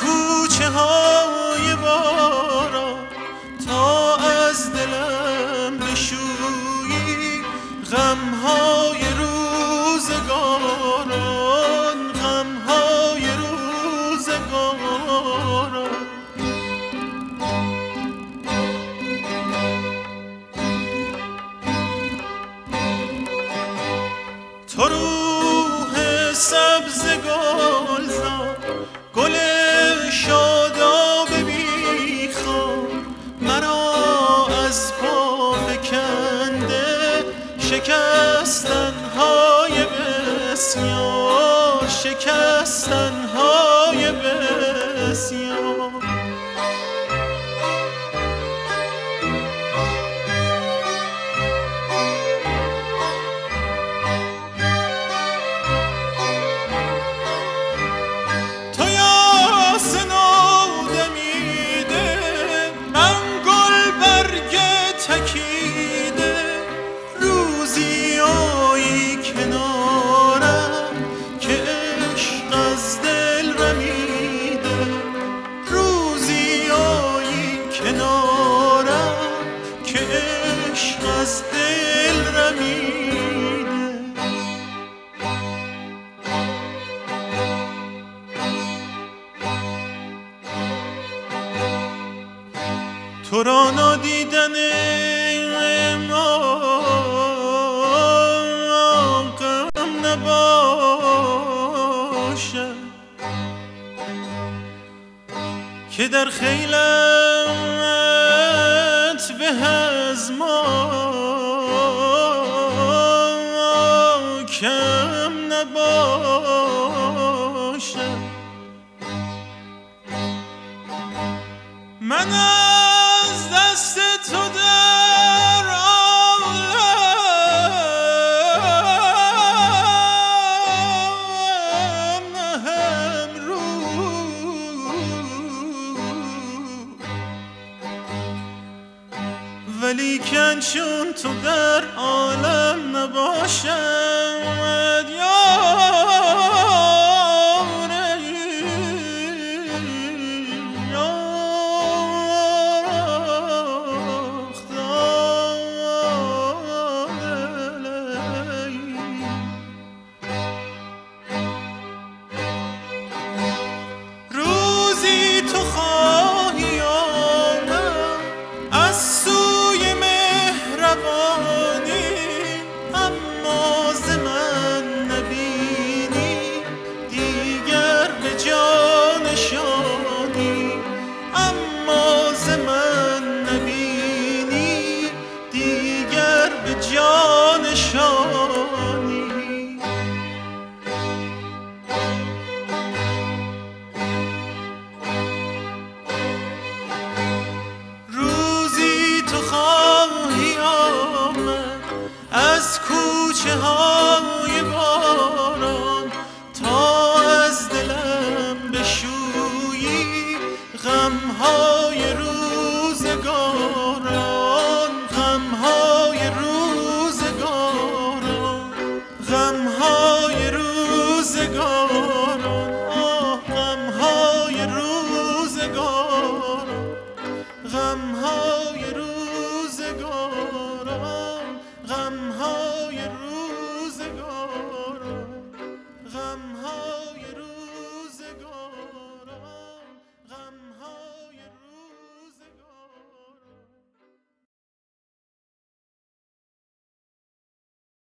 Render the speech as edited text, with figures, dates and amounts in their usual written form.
کوچه های باران تا از دلم بشویی غم های روزگاران، غم های روزگاران. تو روح سبز گلزار، گل شاداب بیخوان، مرا از پا فکنده شکستن‌های بسیار، شکستن‌های بسیار. روزی آیی کنارم که عشق از دل رمیده، روزی آیی کنارم که عشق از دل رمیده. تو را نادیدن غم نباشه که در خیلت به از ما کم نباشه. من از دست تو در عالم نهم رو، ولیکن چون تو در عالم نباشد یا